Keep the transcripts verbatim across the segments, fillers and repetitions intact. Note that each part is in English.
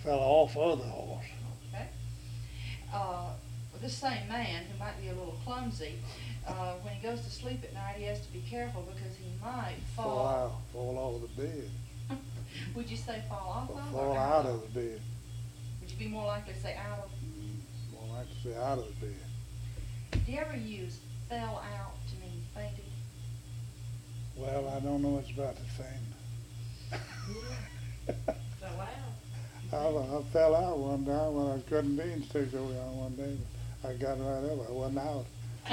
fell off of the horse. Okay. Uh, this same man, who might be a little clumsy, uh, when he goes to sleep at night, he has to be careful because he might fall. Fall out, fall off the bed. Would you say fall off Or of? fall or out of the bed. Would you be more likely to say out of? Mm, More like to say out of the bed. Do you ever use fell out to mean fainted? Well, I don't know much about the thing. Fell out. I, I fell out one time when I was cutting beans sticks over there one day, but I got right up. I wasn't out.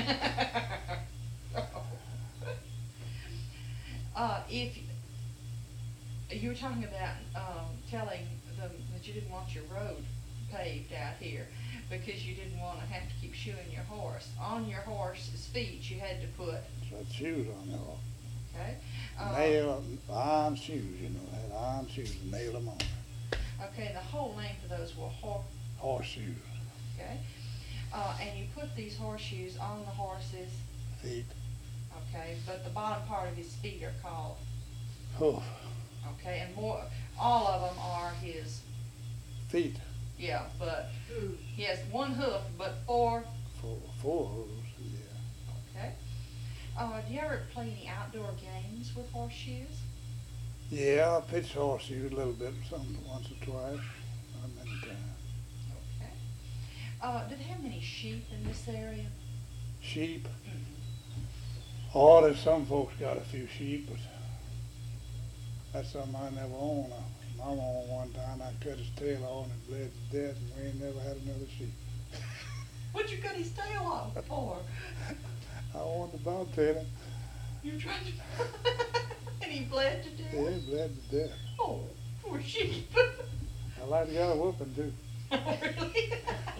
uh, if you were talking about um, telling them that you didn't want your road paved out here because you didn't want to have to keep shoeing your horse. On your horse's feet, you had to put, So I had shoes on there. okay? Uh, Nail, iron shoes, you know, I had iron shoes and nailed them on. Okay, and the whole name for those were hor- Horseshoes, okay? Uh, and you put these horseshoes on the horse's, feet, okay, but the bottom part of his feet are called, hoof, okay, and more, all of them are his, feet, yeah, but Ooh. he has one hoof, but four, four, four hooves, yeah. okay? Uh, do you ever play any outdoor games with horseshoes? Yeah, I pitched horseshoes a little bit, some once or twice, not many times. Okay. Uh, do they have many sheep in this area? Sheep, Mhm. oh, there's some folks got a few sheep, but that's something I never owned. I, I owned one time, I cut his tail off and it bled to death, and we ain't never had another sheep. What'd you cut his tail off for? I wanted the bobtail, You were trying to, and he bled to death? yeah, it bled to death. Oh, poor sheep. I like to get a whooping too. Oh, really?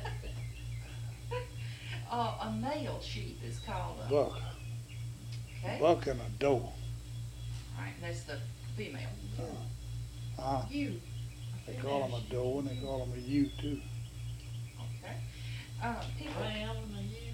uh, a male sheep is called a Buck, okay. buck and a doe. All right, that's the female. Uh, uh, You. they call them a doe and they call them a ewe too. Okay. Uh, people, I am a you.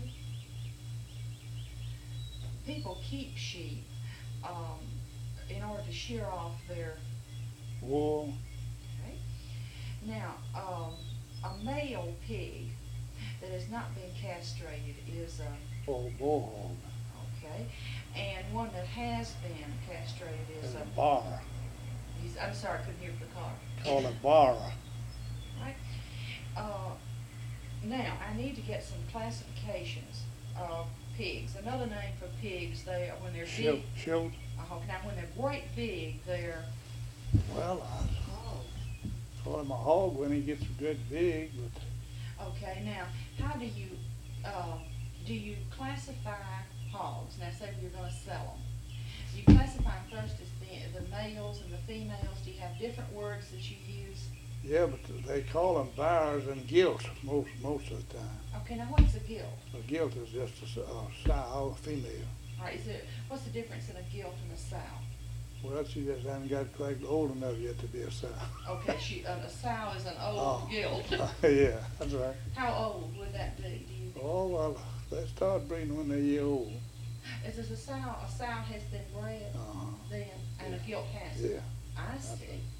people keep sheep um, in order to shear off their. Wool, Okay. Now, um, a male pig that has not been castrated is a or bullhog, okay, and one that has been castrated is and a. a bar, He's, I'm sorry, I couldn't hear the car. called a barra. Right. Uh, now, I need to get some classifications of pigs. Another name for pigs, they are when they're Shoot, big. shoot. Uh, now, when they're great big, they're Well, I Oh. call him a hog when he gets good big, but okay. Now, how do you uh, do you classify hogs? Now, say you're going to sell them. You classify them first as the, the males and the females. Do you have different words that you use? yeah, but they call them bars and gilt most most of the time. Okay. Now, what's a gilt? A gilt is just a, s- a sow, a female. All right. Is it what's the difference in a gilt and a sow? Well, she just hasn't got quite old enough yet to be a sow. Okay, she, uh, a sow is an old Oh. gilt. Yeah, that's right. How old would that be, do you think? Oh, well, they start breeding when they're a year old. Is this a sow, a sow has been bred Uh-huh. then, and a Yeah. gilt hasn't? Yeah. I That's see, right.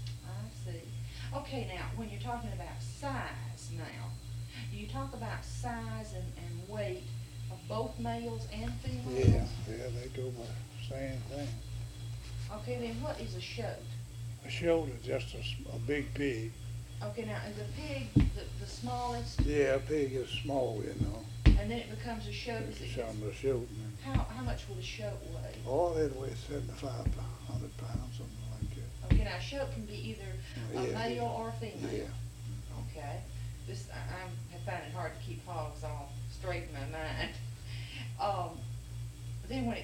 I see. Okay, now, when you're talking about size now, do you talk about size and, and weight of both males and females? Yeah, yeah, they go by the same thing. Okay, then what is a shoat? A shoat is just a, s- a big pig. Okay, now, is a pig the, the smallest, Yeah, a pig is small, you know. and then it becomes a shoat? Is It's it, something to shoot. And, how, how much will a shoat weigh? oh, they'd weigh seventy-five hundred pounds, something like that. Okay, now, a shoat can be either a Yeah, male yeah. or a female. Yeah. Okay, this, I, I have found it hard to keep hogs all straight in my mind. Um, then when it,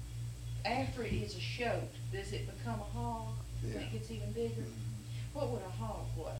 after it is a shoat, does it become a hog? When Yeah. it gets even bigger? Mhm. What would a hog weigh?